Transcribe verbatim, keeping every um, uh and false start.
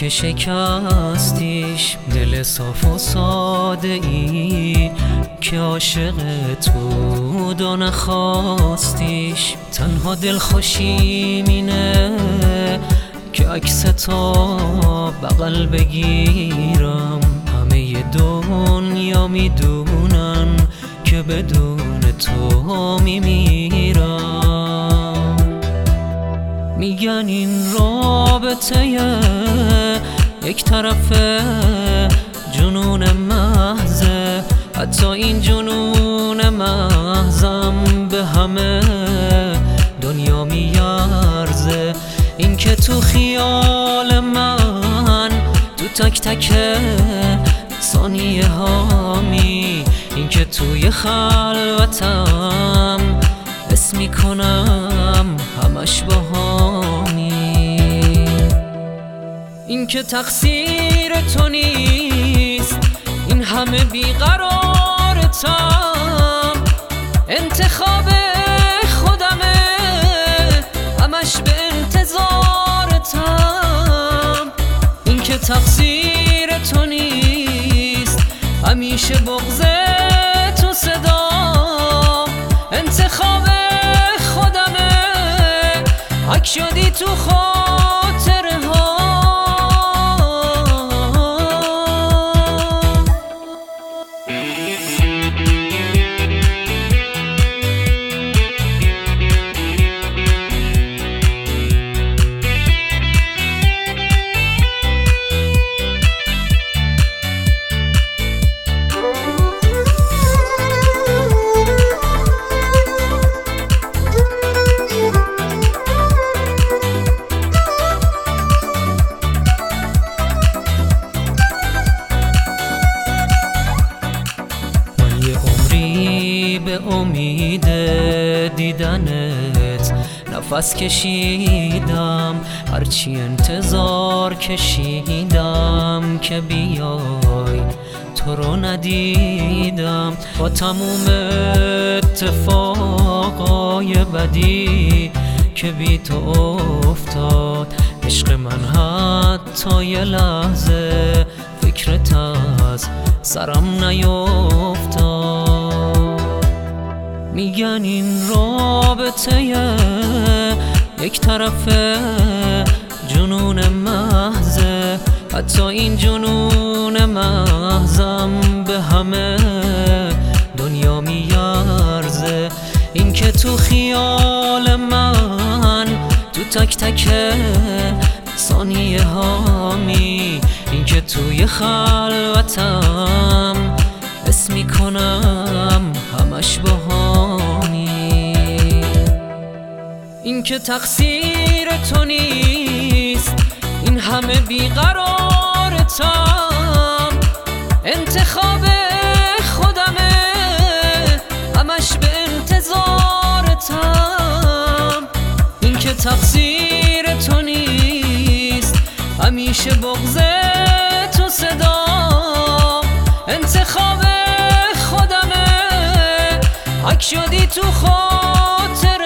که شکستیش، دل صاف و ساده ای که عاشق تو و نخواستیش. تنها دل خوشیم اینه که عکس تو بغل بگیرم. همه دنیا میدونن که بدون تو میمیرم. میگن این رابطه یک طرفه جنون محضه، حتی این جنون محضم به همه دنیا میارزه. این که تو خیال من تو تک تک ثانیه هامی، این که توی خلوتم حس میکنم همش باهامی. این که تقصیر تو نیست این همه بیقرارتم، انتخاب خودمه همش به انتظارتم. این که تقصیر تو نیست همیشه بغض تو صدا، انتخاب خودمه حک شدی تو خاطره ها. به امید دیدنت نفس کشیدم، هرچی انتظار کشیدم که بیای تو رو ندیدم. با تموم اتفاقای بدی که بی تو افتاد، عشق من حتی یه لحظه فکرت از سرم نیفتاد. میگن این رابطه یک طرفه جنون محضه، حتی این جنون محضم به همه دنیا میارزه. این که تو خیال من تو تک تک ثانیه هامی، این که توی خلوتم حس میکنم همش باهامی. این که تقصیر تو نیست این همه بیقرارتم، انتخاب خودمه همش به انتظارتم. این که تقصیر تو نیست همیشه بغض تو صدا، انتخاب خودمه حک شدی تو خاطر